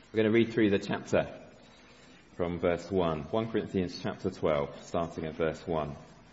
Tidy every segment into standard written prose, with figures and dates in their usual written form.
We're going to read through the chapter from verse 1. 1 Corinthians chapter 12, starting at verse 1.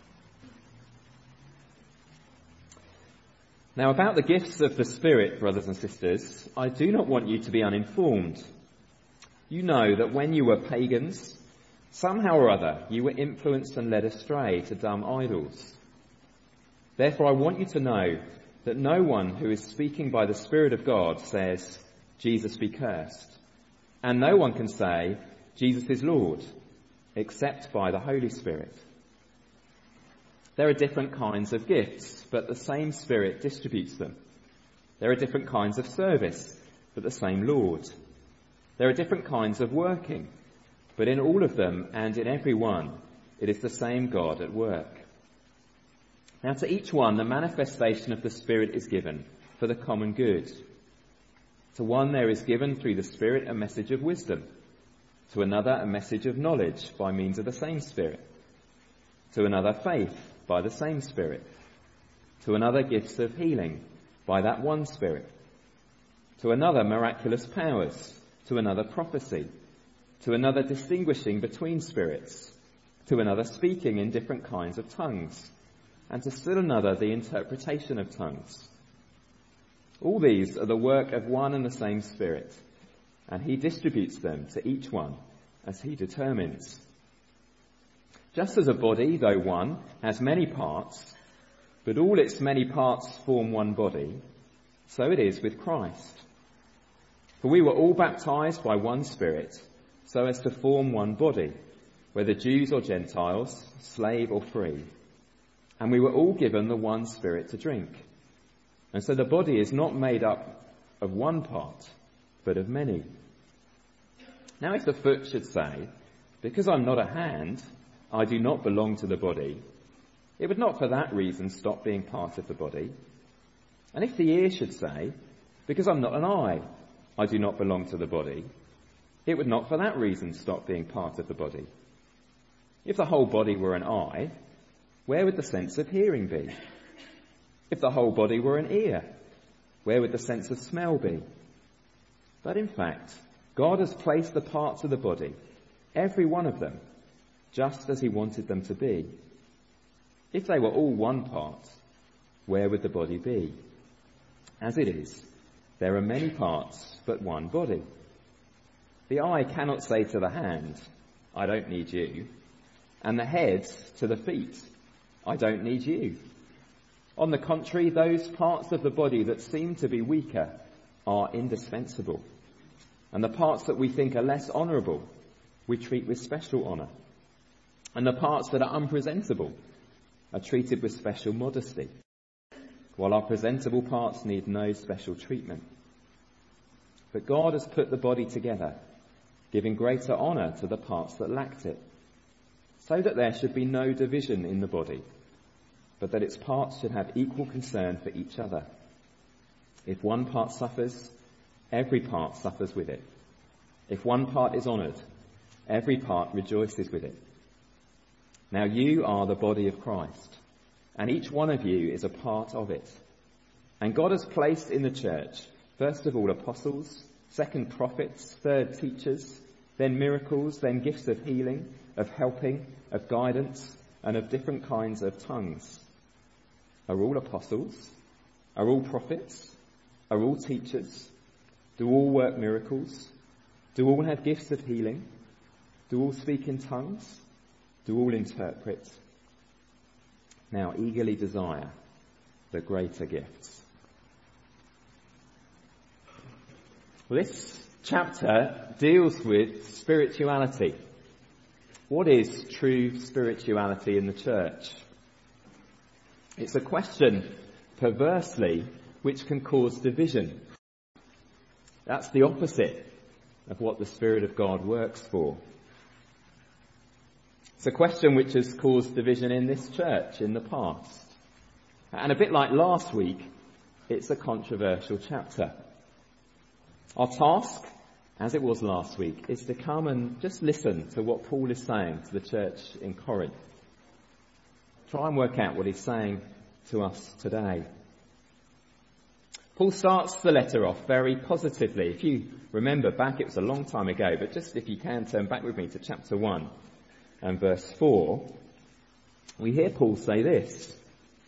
Now about the gifts of the Spirit, brothers and sisters, I do not want you to be uninformed. You know that when you were pagans, somehow or other you were influenced and led astray to dumb idols. Therefore I want you to know that no one who is speaking by the Spirit of God says, Jesus be cursed. And no one can say, Jesus is Lord, except by the Holy Spirit. There are different kinds of gifts, but the same Spirit distributes them. There are different kinds of service, but the same Lord. There are different kinds of working, but in all of them and in every one, it is the same God at work. Now to each one, the manifestation of the Spirit is given for the common good. To one there is given through the Spirit a message of wisdom, to another a message of knowledge by means of the same Spirit, to another faith by the same Spirit, to another gifts of healing by that one Spirit, to another miraculous powers, to another prophecy, to another distinguishing between spirits, to another speaking in different kinds of tongues, and to still another the interpretation of tongues. All these are the work of one and the same Spirit, and he distributes them to each one as he determines. Just as a body, though one, has many parts, but all its many parts form one body, so it is with Christ. For we were all baptized by one Spirit, so as to form one body, whether Jews or Gentiles, slave or free. And we were all given the one Spirit to drink. And so the body is not made up of one part, but of many. Now if the foot should say, because I'm not a hand, I do not belong to the body, it would not for that reason stop being part of the body. And if the ear should say, because I'm not an eye, I do not belong to the body, it would not for that reason stop being part of the body. If the whole body were an eye, where would the sense of hearing be? If the whole body were an ear, where would the sense of smell be? But in fact, God has placed the parts of the body, every one of them, just as he wanted them to be. If they were all one part, where would the body be? As it is, there are many parts, but one body. The eye cannot say to the hand, I don't need you, and the head to the feet, I don't need you. On the contrary, those parts of the body that seem to be weaker are indispensable. And the parts that we think are less honourable, we treat with special honour. And the parts that are unpresentable are treated with special modesty, while our presentable parts need no special treatment. But God has put the body together, giving greater honour to the parts that lacked it, so that there should be no division in the body, but that its parts should have equal concern for each other. If one part suffers, every part suffers with it. If one part is honoured, every part rejoices with it. Now you are the body of Christ, and each one of you is a part of it. And God has placed in the church, first of all apostles, second prophets, third teachers, then miracles, then gifts of healing, of helping, of guidance, and of different kinds of tongues. Are all apostles? Are all prophets? Are all teachers? Do all work miracles? Do all have gifts of healing? Do all speak in tongues? Do all interpret? Now eagerly desire the greater gifts. Well, this chapter deals with spirituality. What is true spirituality in the church? It's a question, perversely, which can cause division. That's the opposite of what the Spirit of God works for. It's a question which has caused division in this church in the past. And a bit like last week, it's a controversial chapter. Our task, as it was last week, is to come and just listen to what Paul is saying to the church in Corinth. Try and work out what he's saying to us today. Paul starts the letter off very positively. If you remember back, it was a long time ago, but just if you can turn back with me to chapter 1 and verse 4, we hear Paul say this.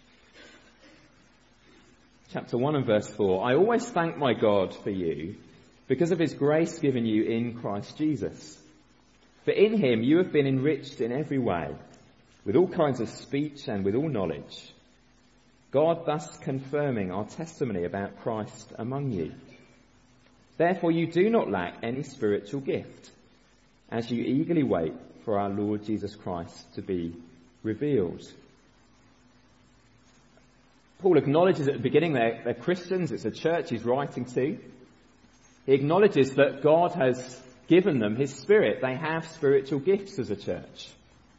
Chapter 1 and verse 4, I always thank my God for you because of his grace given you in Christ Jesus. For in him you have been enriched in every way, with all kinds of speech and with all knowledge, God thus confirming our testimony about Christ among you. Therefore you do not lack any spiritual gift, as you eagerly wait for our Lord Jesus Christ to be revealed. Paul acknowledges at the beginning they're Christians, it's a church he's writing to. He acknowledges that God has given them his Spirit. They have spiritual gifts as a church.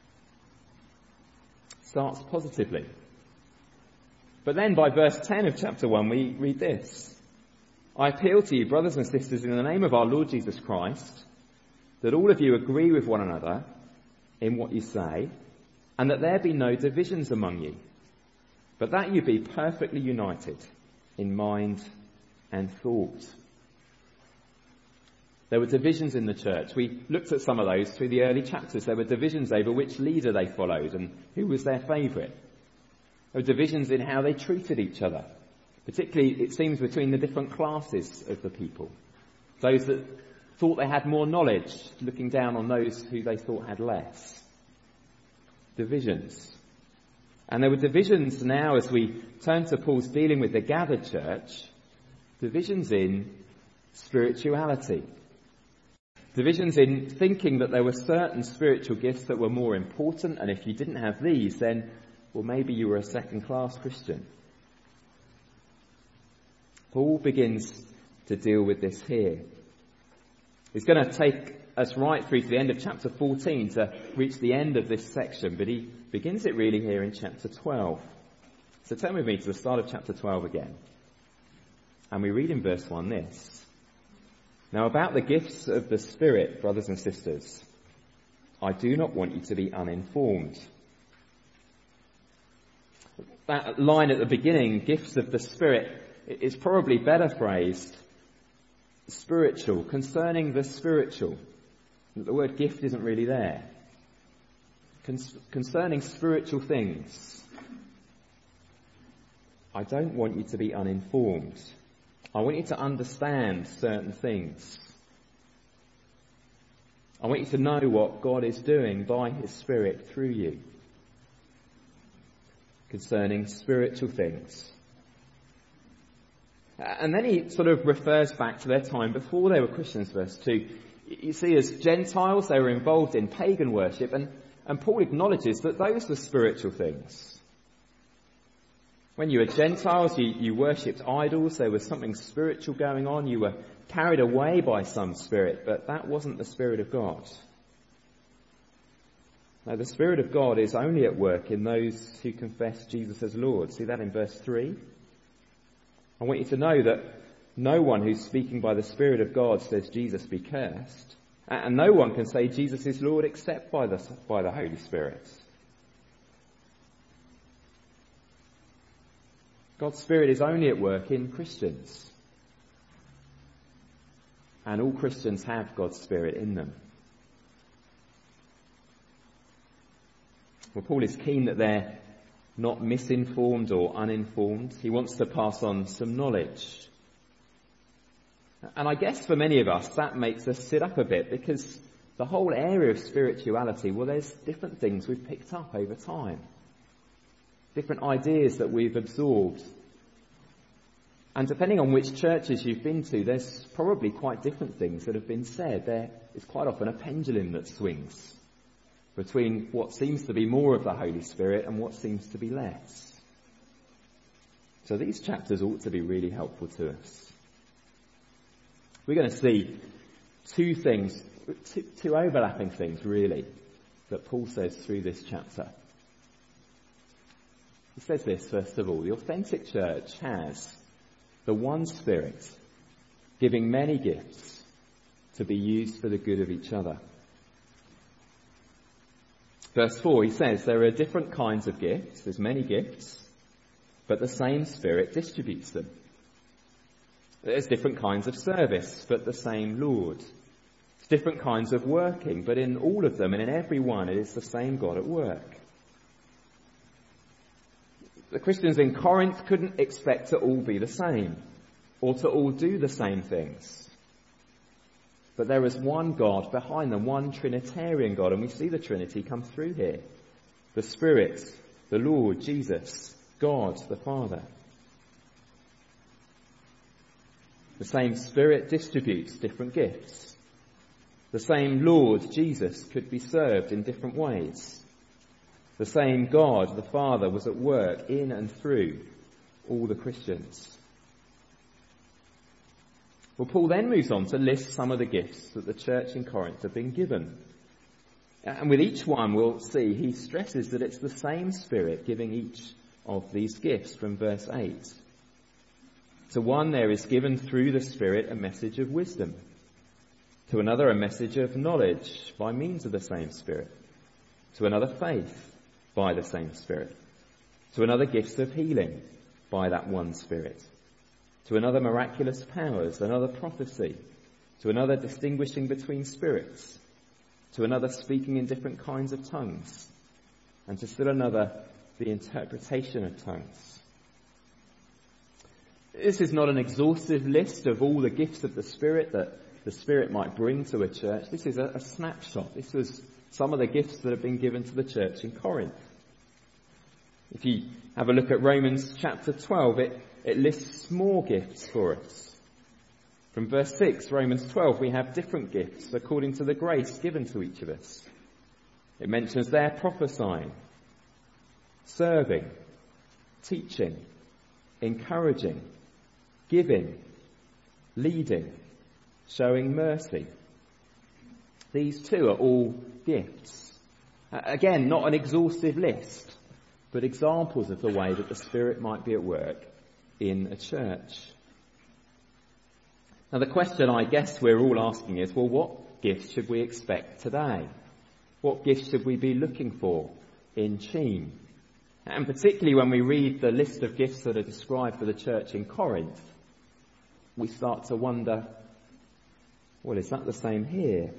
Starts positively. But then by verse 10 of chapter 1 we read this. I appeal to you, brothers and sisters, in the name of our Lord Jesus Christ, that all of you agree with one another in what you say, and that there be no divisions among you, but that you be perfectly united in mind and thought. There were divisions in the church. We looked at some of those through the early chapters. There were divisions over which leader they followed and who was their favourite. There were divisions in how they treated each other, particularly, it seems, between the different classes of the people. Those that thought they had more knowledge, looking down on those who they thought had less. Divisions. And there were divisions now as we turn to Paul's dealing with the gathered church, divisions in spirituality. Divisions in thinking that there were certain spiritual gifts that were more important, and if you didn't have these, then, well, maybe you were a second-class Christian. Paul begins to deal with this here. He's going to take us right through to the end of chapter 14 to reach the end of this section, but he begins it really here in chapter 12. So turn with me to the start of chapter 12 again. And we read in verse 1 this. Now about the gifts of the Spirit, brothers and sisters, I do not want you to be uninformed. That line at the beginning, gifts of the Spirit, is probably better phrased spiritual, concerning the spiritual. The word gift isn't really there. Concerning spiritual things. I don't want you to be uninformed. I want you to understand certain things. I want you to know what God is doing by his Spirit through you. Concerning spiritual things. And then he sort of refers back to their time before they were Christians, verse 2. You see, as Gentiles, they were involved in pagan worship, and Paul acknowledges that those were spiritual things. When you were Gentiles, you worshipped idols, there was something spiritual going on, you were carried away by some spirit, but that wasn't the Spirit of God. No, the Spirit of God is only at work in those who confess Jesus as Lord. See that in verse 3? I want you to know that no one who's speaking by the Spirit of God says Jesus be cursed. And no one can say Jesus is Lord except by the Holy Spirit. God's Spirit is only at work in Christians. And all Christians have God's Spirit in them. Well, Paul is keen that they're not misinformed or uninformed. He wants to pass on some knowledge. And I guess for many of us that makes us sit up a bit, because the whole area of spirituality, well, there's different things we've picked up over time. Different ideas that we've absorbed. And depending on which churches you've been to, there's probably quite different things that have been said. There is quite often a pendulum that swings between what seems to be more of the Holy Spirit and what seems to be less. So these chapters ought to be really helpful to us. We're going to see two overlapping things, really, that Paul says through this chapter. He says this, first of all, the authentic church has the one Spirit, giving many gifts to be used for the good of each other. Verse 4, he says there are different kinds of gifts, there's many gifts, but the same Spirit distributes them. There's different kinds of service, but the same Lord. It's different kinds of working, but in all of them and in every one, it is the same God at work. The Christians in Corinth couldn't expect to all be the same, or to all do the same things. But there is one God behind them, one Trinitarian God, and we see the Trinity come through here. The Spirit, the Lord, Jesus, God, the Father. The same Spirit distributes different gifts. The same Lord, Jesus, could be served in different ways. The same God, the Father, was at work in and through all the Christians. Well, Paul then moves on to list some of the gifts that the church in Corinth have been given. And with each one, we'll see he stresses that it's the same Spirit giving each of these gifts from verse 8. To one there is given through the Spirit a message of wisdom. To another a message of knowledge by means of the same Spirit. To another faith by the same Spirit. To another gifts of healing by that one Spirit. To another miraculous powers, another prophecy. To another distinguishing between spirits. To another speaking in different kinds of tongues. And to still another the interpretation of tongues. This is not an exhaustive list of all the gifts of the Spirit that the Spirit might bring to a church. This is a snapshot. This was some of the gifts that have been given to the church in Corinth. If you have a look at Romans chapter 12, it lists more gifts for us. From verse 6, Romans 12, we have different gifts according to the grace given to each of us. It mentions there prophesying, serving, teaching, encouraging, giving, leading, showing mercy. These two are all gifts. Again, not an exhaustive list, but examples of the way that the Spirit might be at work in a church. Now the question I guess we're all asking is, well, what gifts should we expect today? What gifts should we be looking for in Cheam? And particularly when we read the list of gifts that are described for the church in Corinth, we start to wonder, well, is that the same here?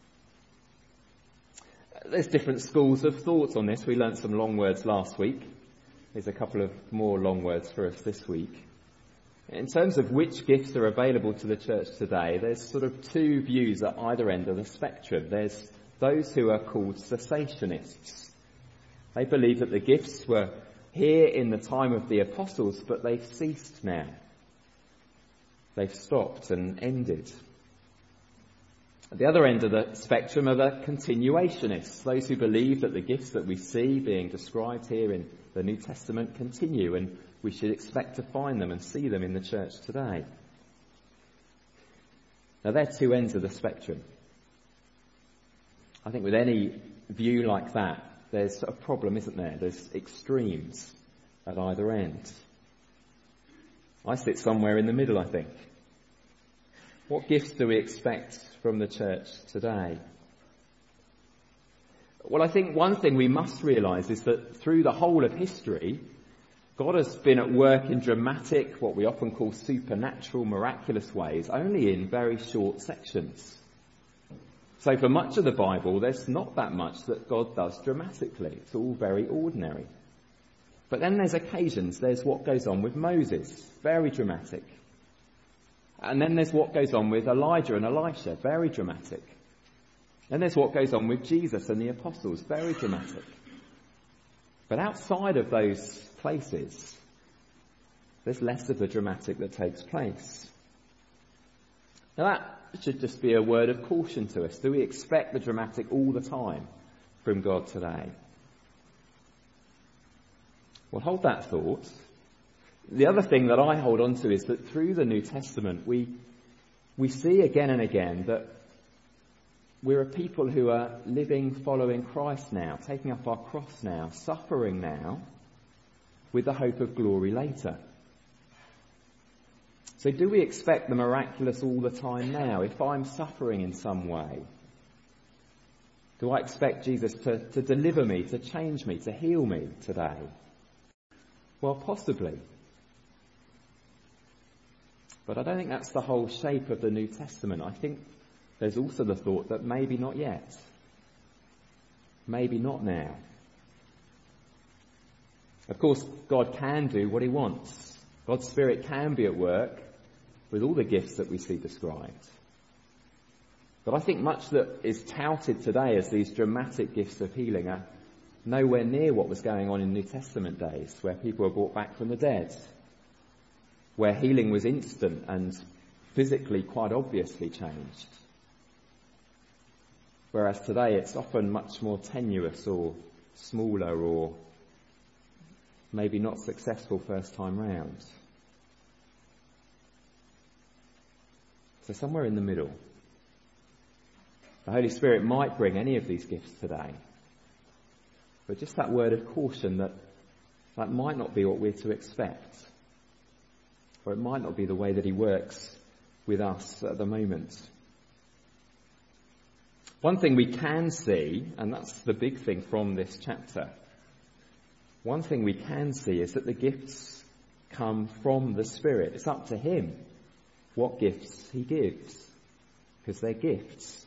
There's different schools of thought on this. We learnt some long words last week. There's a couple of more long words for us this week. In terms of which gifts are available to the church today, there's sort of two views at either end of the spectrum. There's those who are called cessationists. They believe that the gifts were here in the time of the apostles, but they've ceased now. They've stopped and ended. At the other end of the spectrum are the continuationists, those who believe that the gifts that we see being described here in the New Testament continue, and we should expect to find them and see them in the church today. Now they're two ends of the spectrum. I think with any view like that, there's a problem, isn't there? There's extremes at either end. I sit somewhere in the middle, I think. What gifts do we expect from the church today? Well, I think one thing we must realise is that through the whole of history, God has been at work in dramatic, what we often call supernatural, miraculous ways, only in very short sections. So for much of the Bible, there's not that much that God does dramatically. It's all very ordinary. But then there's occasions, there's what goes on with Moses, very dramatic. And then there's what goes on with Elijah and Elisha, very dramatic. Then there's what goes on with Jesus and the apostles, very dramatic. But outside of those places, there's less of the dramatic that takes place. Now that should just be a word of caution to us. Do we expect the dramatic all the time from God today? Well, hold that thought. The other thing that I hold on to is that through the New Testament, we see again and again that we're a people who are living, following Christ now, taking up our cross now, suffering now, with the hope of glory later. So do we expect the miraculous all the time now? If I'm suffering in some way, do I expect Jesus to deliver me, to change me, to heal me today? Well, possibly. But I don't think that's the whole shape of the New Testament. I think there's also the thought that maybe not yet. Maybe not now. Of course, God can do what he wants. God's Spirit can be at work with all the gifts that we see described. But I think much that is touted today as these dramatic gifts of healing are nowhere near what was going on in New Testament days, where people were brought back from the dead, where healing was instant and physically quite obviously changed. Whereas today it's often much more tenuous or smaller or maybe not successful first time round. So somewhere in the middle. The Holy Spirit might bring any of these gifts today. But just that word of caution that might not be what we're to expect. Or it might not be the way that he works with us at the moment. One thing we can see, and that's the big thing from this chapter, one thing we can see is that the gifts come from the Spirit. It's up to him what gifts he gives, because they're gifts.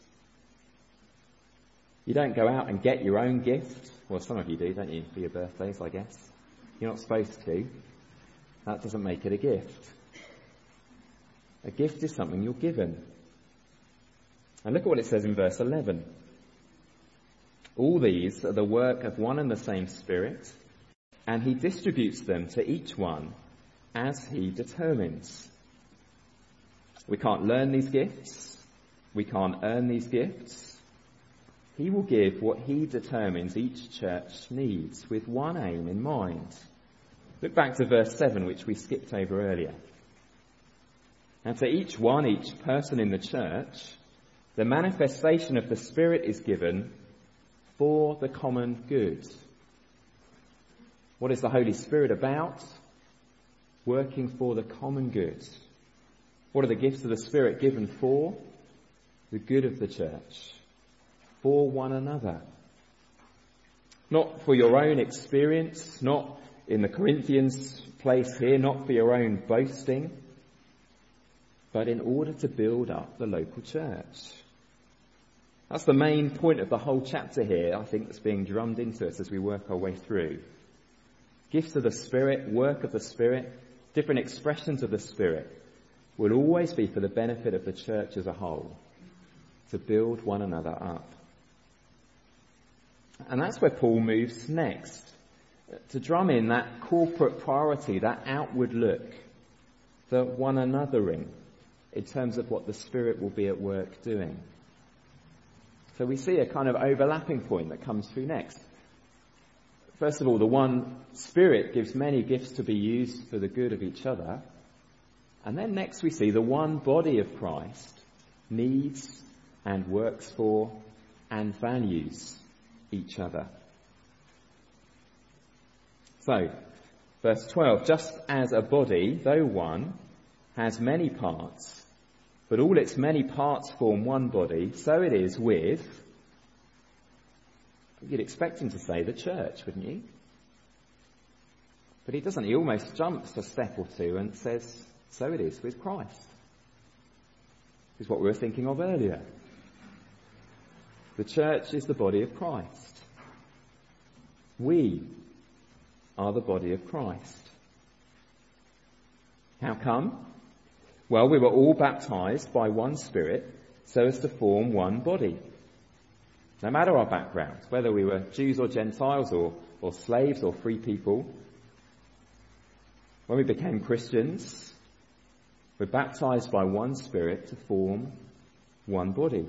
You don't go out and get your own gift. Well, some of you do, don't you, for your birthdays, I guess. You're not supposed to. That doesn't make it a gift. A gift is something you're given. And look at what it says in verse 11. All these are the work of one and the same Spirit, and he distributes them to each one as he determines. We can't learn these gifts. We can't earn these gifts. He will give what he determines each church needs with one aim in mind. Look back to verse 7, which we skipped over earlier. And to each one, each person in the church, the manifestation of the Spirit is given for the common good. What is the Holy Spirit about? Working for the common good. What are the gifts of the Spirit given for? The good of the church. For one another. Not for your own experience, not in the Corinthians place here, not for your own boasting, but in order to build up the local church. That's the main point of the whole chapter here, I think, that's being drummed into us as we work our way through. Gifts of the Spirit, work of the Spirit, different expressions of the Spirit will always be for the benefit of the church as a whole, to build one another up. And that's where Paul moves next, to drum in that corporate priority, that outward look, the one anothering in terms of what the Spirit will be at work doing. So we see a kind of overlapping point that comes through next. First of all, the one Spirit gives many gifts to be used for the good of each other. And then next we see the one body of Christ needs and works for and values each other. So, verse 12, just as a body, though one, has many parts, but all its many parts form one body, so it is with, you'd expect him to say the church, wouldn't you? But he doesn't. He almost jumps a step or two and says, so it is with Christ. This is what we were thinking of earlier. The church is the body of Christ. We are the body of Christ. How come? Well, we were all baptized by one Spirit so as to form one body. No matter our background, whether we were Jews or Gentiles or slaves or free people, when we became Christians, we're baptized by one Spirit to form one body.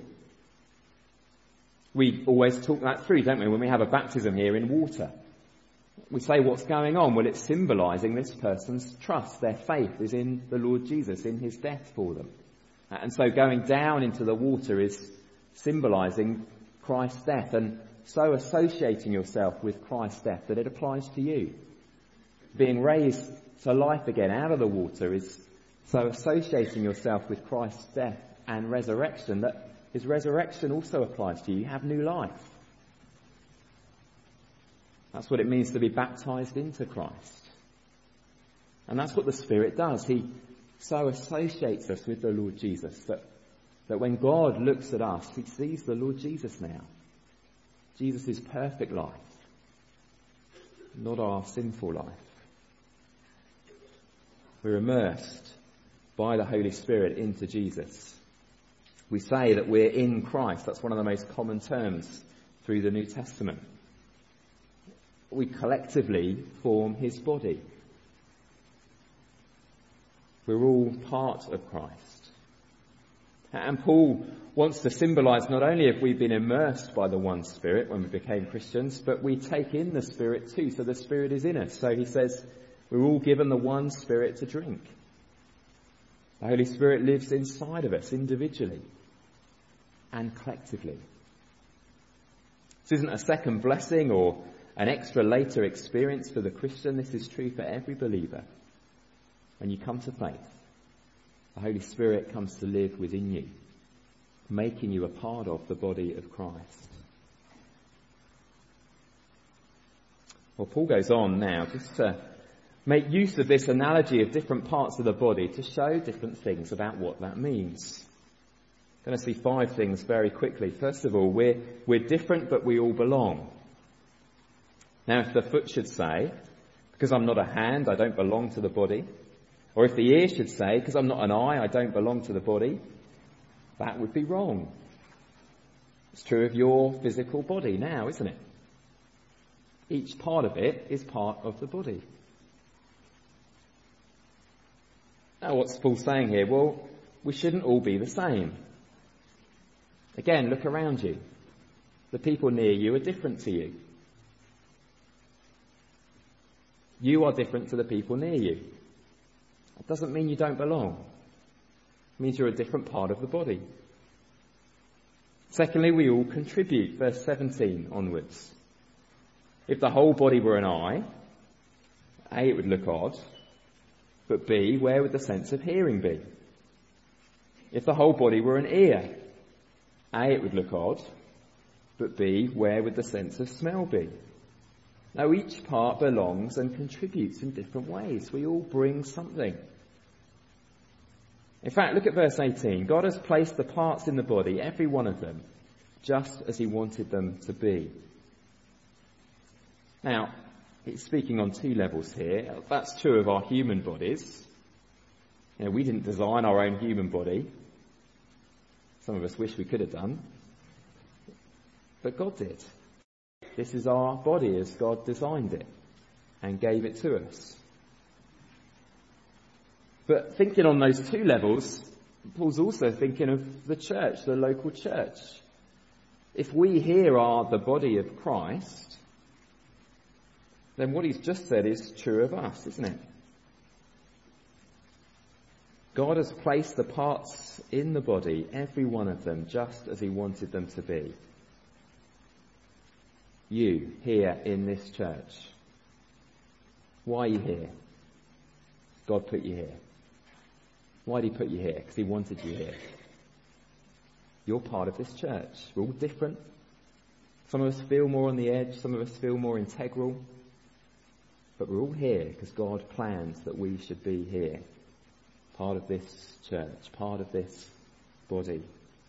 We always talk that through, don't we, when we have a baptism here in water. We say what's going on. Well, it's symbolising this person's trust. Their faith is in the Lord Jesus, in his death for them. And so going down into the water is symbolising Christ's death and so associating yourself with Christ's death that it applies to you. Being raised to life again out of the water is so associating yourself with Christ's death and resurrection that his resurrection also applies to you. You have new life. That's what it means to be baptized into Christ. And that's what the Spirit does. He so associates us with the Lord Jesus that when God looks at us, he sees the Lord Jesus now. Jesus' perfect life, not our sinful life. We're immersed by the Holy Spirit into Jesus. We say that we're in Christ. That's one of the most common terms through the New Testament. We collectively form his body. We're all part of Christ. And Paul wants to symbolise not only have we been immersed by the one Spirit when we became Christians, but we take in the Spirit too, so the Spirit is in us. So he says we're all given the one Spirit to drink. The Holy Spirit lives inside of us individually and collectively. This isn't a second blessing or an extra later experience for the Christian. This is true for every believer. When you come to faith, the Holy Spirit comes to live within you, making you a part of the body of Christ. Well, Paul goes on now just to make use of this analogy of different parts of the body to show different things about what that means. I'm going to see 5 things very quickly. First of all, we're different, but we all belong. Now, if the foot should say, because I'm not a hand, I don't belong to the body, or if the ear should say, because I'm not an eye, I don't belong to the body, that would be wrong. It's true of your physical body now, isn't it? Each part of it is part of the body. Now, what's Paul saying here? Well, we shouldn't all be the same. Again, look around you. The people near you are different to you. You are different to the people near you. That doesn't mean you don't belong. It means you're a different part of the body. Secondly, we all contribute, verse 17 onwards. If the whole body were an eye, A, it would look odd, but B, where would the sense of hearing be? If the whole body were an ear, A, it would look odd, but B, where would the sense of smell be? Now, each part belongs and contributes in different ways. We all bring something. In fact, look at verse 18. God has placed the parts in the body, every one of them, just as he wanted them to be. Now, it's speaking on 2 levels here. That's true of our human bodies. We didn't design our own human body. Some of us wish we could have done. But God did. This is our body as God designed it and gave it to us. But thinking on those 2 levels, Paul's also thinking of the church, the local church. If we here are the body of Christ, then what he's just said is true of us, isn't it? God has placed the parts in the body, every one of them, just as he wanted them to be. You, here in this church. Why are you here? God put you here. Why did he put you here? Because he wanted you here. You're part of this church. We're all different. Some of us feel more on the edge. Some of us feel more integral. But we're all here because God planned that we should be here. Part of this church. Part of this body.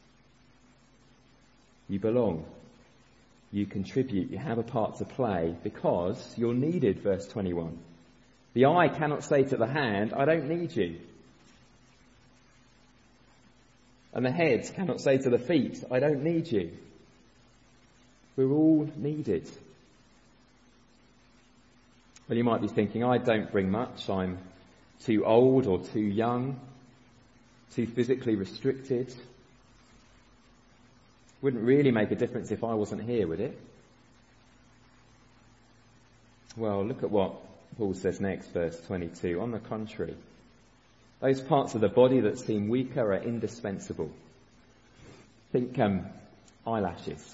You belong. You contribute, you have a part to play because you're needed, verse 21. The eye cannot say to the hand, I don't need you. And the head cannot say to the feet, I don't need you. We're all needed. Well, you might be thinking, I don't bring much. I'm too old or too young, too physically restricted. Wouldn't really make a difference if I wasn't here, would it? Well, look at what Paul says next, verse 22. On the contrary, those parts of the body that seem weaker are indispensable. Think eyelashes.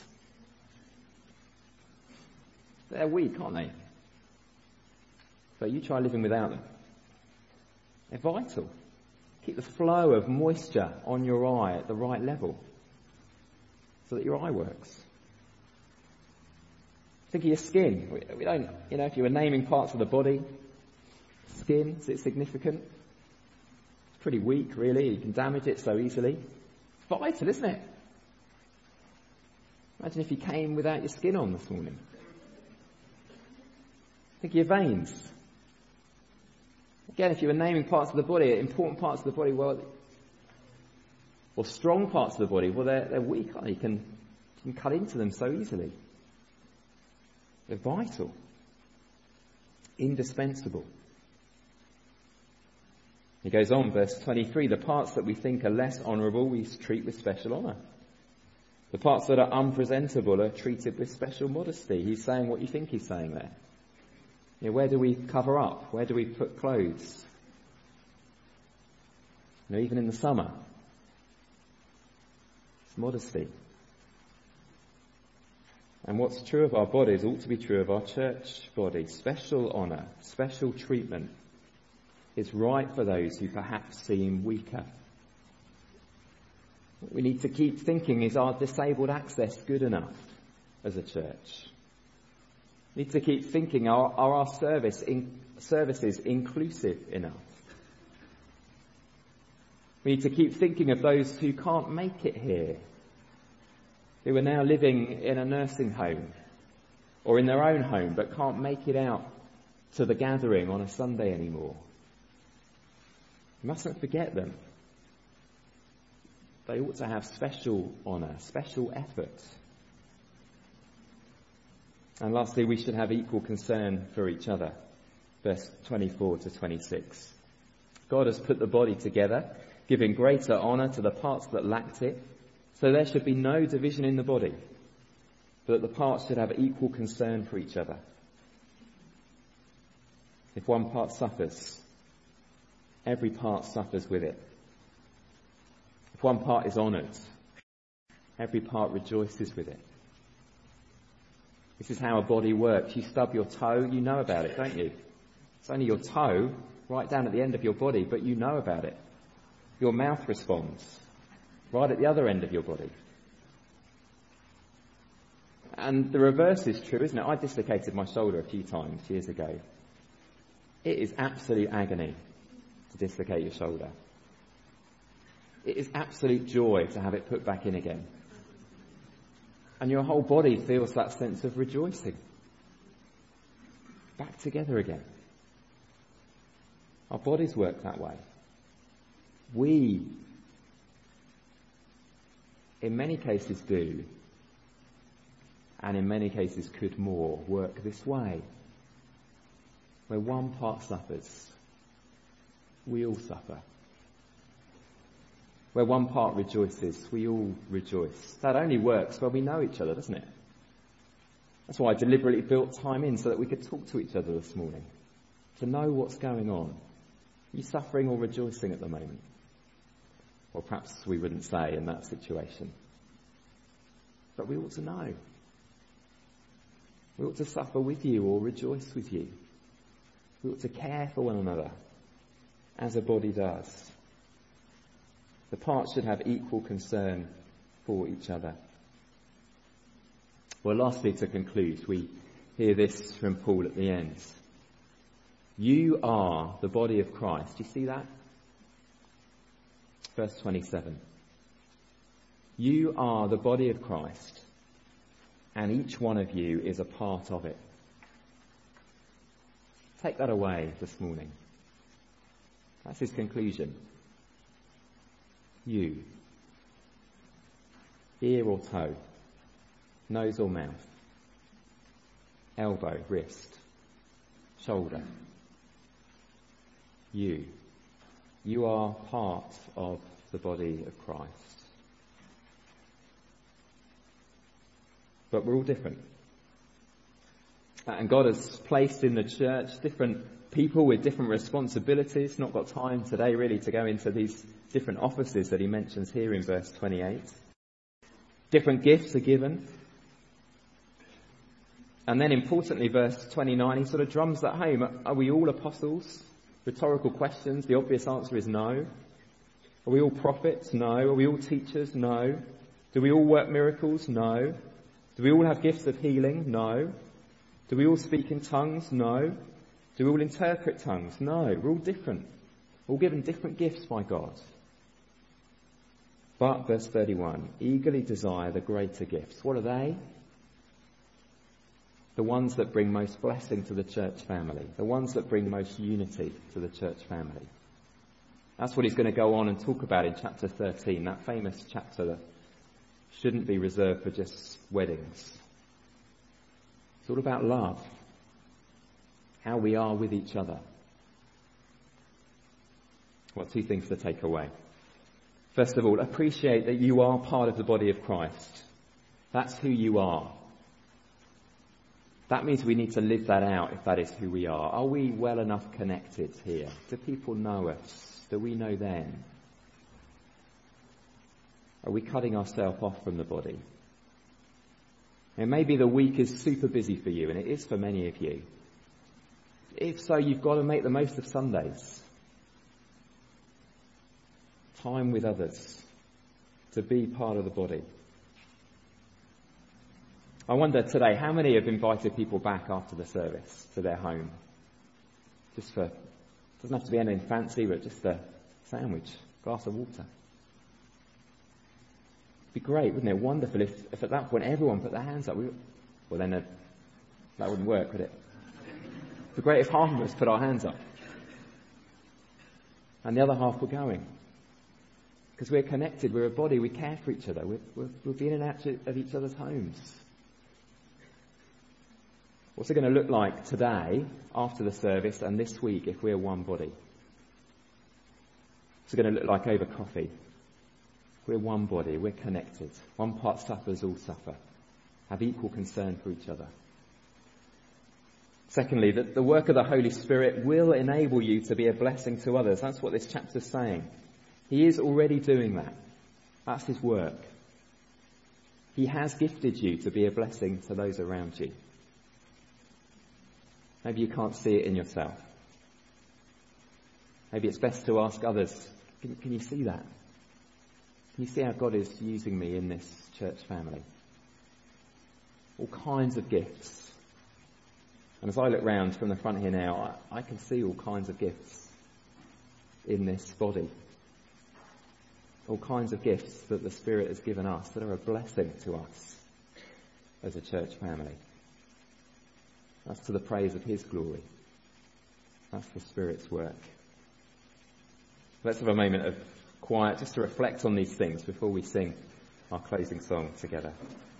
They're weak, aren't they? But you try living without them. They're vital. Keep the flow of moisture on your eye at the right level, so that your eye works. Think of your skin. We don't, if you were naming parts of the body, skin, is it significant? It's pretty weak, really. You can damage it so easily. It's vital, isn't it? Imagine if you came without your skin on this morning. Think of your veins. Again, if you were naming parts of the body, important parts of the body, well, or strong parts of the body, well, they're weak, aren't they? You can cut into them so easily. They're vital. Indispensable. He goes on, verse 23, the parts that we think are less honourable we treat with special honour. The parts that are unpresentable are treated with special modesty. He's saying what you think he's saying there. You know, where do we cover up? Where do we put clothes? You know, even in the summer. It's modesty. And what's true of our bodies ought to be true of our church body. Special honour, special treatment is right for those who perhaps seem weaker. What we need to keep thinking is, our disabled access good enough as a church? We need to keep thinking, are our services inclusive enough? We need to keep thinking of those who can't make it here, who are now living in a nursing home or in their own home but can't make it out to the gathering on a Sunday anymore. We mustn't forget them. They ought to have special honour, special effort. And lastly, we should have equal concern for each other. Verse 24 to 26. God has put the body together, giving greater honour to the parts that lacked it, so there should be no division in the body, but that the parts should have equal concern for each other. If one part suffers, every part suffers with it. If one part is honoured, every part rejoices with it. This is how a body works. You stub your toe, you know about it, don't you? It's only your toe, right down at the end of your body, but you know about it. Your mouth responds, right at the other end of your body. And the reverse is true, isn't it? I dislocated my shoulder a few times years ago. It is absolute agony to dislocate your shoulder. It is absolute joy to have it put back in again. And your whole body feels that sense of rejoicing. Back together again. Our bodies work that way. We, in many cases, do, and in many cases could more, work this way. Where one part suffers, we all suffer. Where one part rejoices, we all rejoice. That only works when we know each other, doesn't it? That's why I deliberately built time in so that we could talk to each other this morning. To know what's going on. Are you suffering or rejoicing at the moment? Or perhaps we wouldn't say in that situation. But we ought to know. We ought to suffer with you or rejoice with you. We ought to care for one another as a body does. The parts should have equal concern for each other. Well, lastly, to conclude, we hear this from Paul at the end. You are the body of Christ. Do you see that? Verse 27. You are the body of Christ, and each one of you is a part of it. Take that away this morning. That's his conclusion. You. Ear or toe. Nose or mouth. Elbow, wrist. Shoulder. You. You are part of the body of Christ. But we're all different. And God has placed in the church different people with different responsibilities. Not got time today really to go into these different offices that he mentions here in verse 28. Different gifts are given. And then importantly, verse 29, he sort of drums that home. Are we all apostles? Rhetorical questions. The obvious answer is no. Are we all prophets? No. Are we all teachers? No. Do we all work miracles? No. Do we all have gifts of healing? No. Do we all speak in tongues? No. Do we all interpret tongues? No. We're all different. all given different gifts by God. But, verse 31, eagerly desire the greater gifts. What are they? The ones that bring most blessing to the church family. The ones that bring most unity to the church family. That's what he's going to go on and talk about in chapter 13, that famous chapter that shouldn't be reserved for just weddings. It's all about love, how we are with each other. Well, two things to take away. First of all, appreciate that you are part of the body of Christ. That's who you are. That means we need to live that out if that is who we are. Are we well enough connected here? Do people know us? Do we know them? Are we cutting ourselves off from the body? And maybe the week is super busy for you, and it is for many of you. If so, you've got to make the most of Sundays. Time with others. To be part of the body. I wonder today, how many have invited people back after the service to their home? Just for, doesn't have to be anything fancy, but just a sandwich, glass of water. It'd be great, wouldn't it? Wonderful if at that point everyone put their hands up. Well, then that wouldn't work, would it? It'd be great if half of us put our hands up. And the other half were going. Because we're connected, we're a body, we care for each other. We'll be in and out of each other's homes. What's it going to look like today, after the service, and this week if we're one body? What's it going to look like over coffee? We're one body, we're connected. One part suffers, all suffer. Have equal concern for each other. Secondly, that the work of the Holy Spirit will enable you to be a blessing to others. That's what this chapter's saying. He is already doing that. That's his work. He has gifted you to be a blessing to those around you. Maybe you can't see it in yourself. Maybe it's best to ask others, can you see that? Can you see how God is using me in this church family? All kinds of gifts. And as I look round from the front here now, I can see all kinds of gifts in this body. All kinds of gifts that the Spirit has given us that are a blessing to us as a church family. That's to the praise of his glory. That's the Spirit's work. Let's have a moment of quiet just to reflect on these things before we sing our closing song together.